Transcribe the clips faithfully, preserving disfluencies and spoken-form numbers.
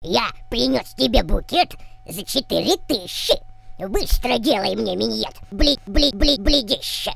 Я принес тебе букет за четыре тысячи. Быстро делай мне миньет. Бли, бли, бли, бледище.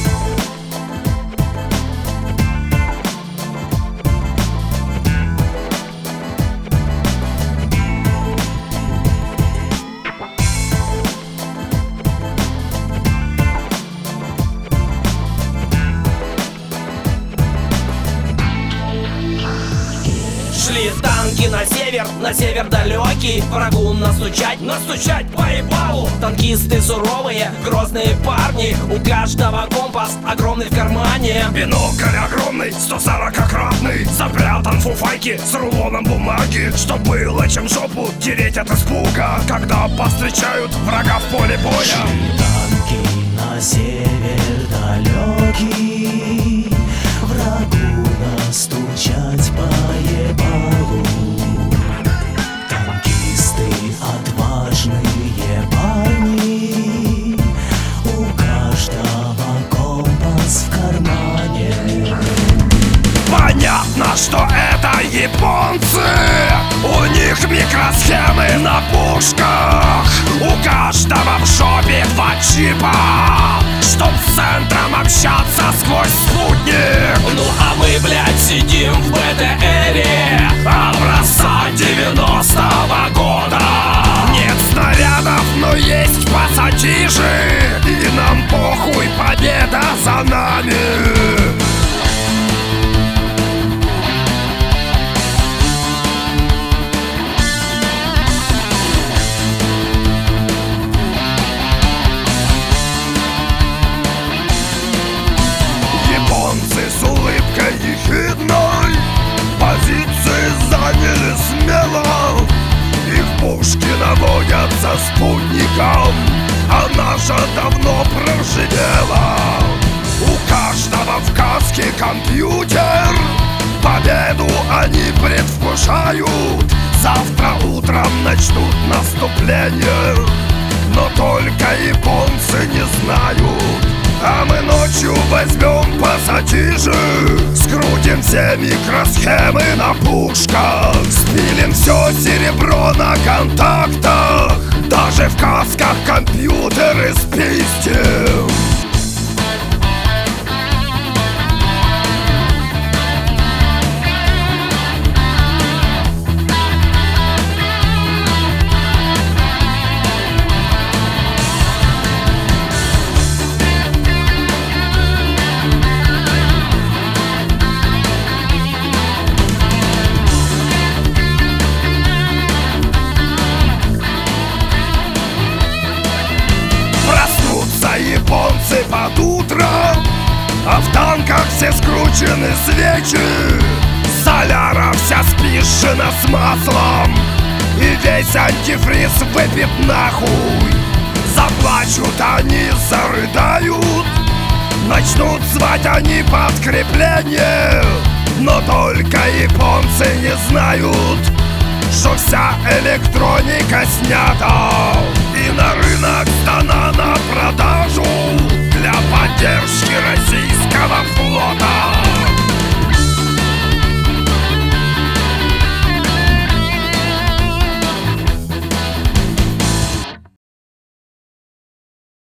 Шли танки на север, на север далекий. Врагу настучать, настучать по ебалу. Танкисты суровые, грозные парни. У каждого компас огромный в кармане. Бинокль огромный, сто сорокакратный. Запрятан в фуфайке с рулоном бумаги, чтоб было чем жопу тереть от испуга, когда повстречают врага в поле боя. Шли танки на север далекий, врагу настучать по ебалу. Танкисты отважные парни, у каждого компас в кармане. Понятно, что это японцы. У них микросхемы на пушках. У каждого в жопе два чипа, чтоб с центром общаться сквозь спутник. Ну а мы, блядь, сидим в БТРе образца девяностого года. Нет снарядов, но есть пассатижи, и нам похуй, победа за нами. С улыбкой ехидной позиции заняли смело. Их пушки наводятся спутником, а наша давно проживела. У каждого в каске компьютер, победу они предвкушают. Завтра утром начнут наступление, но только японцы не знают. А мы ночью возьмем пассатижи, скрутим все микросхемы на пушках, спилим все серебро на контактах, даже в касках компьютеры спиздим. Японцы под утро, а в танках все скручены свечи. Соляра вся спизжена с маслом, и весь антифриз выпит нахуй. Заплачут они, зарыдают, начнут звать они подкрепление. Но только японцы не знают, что вся электроника снята, и на рынок сдана на продажу.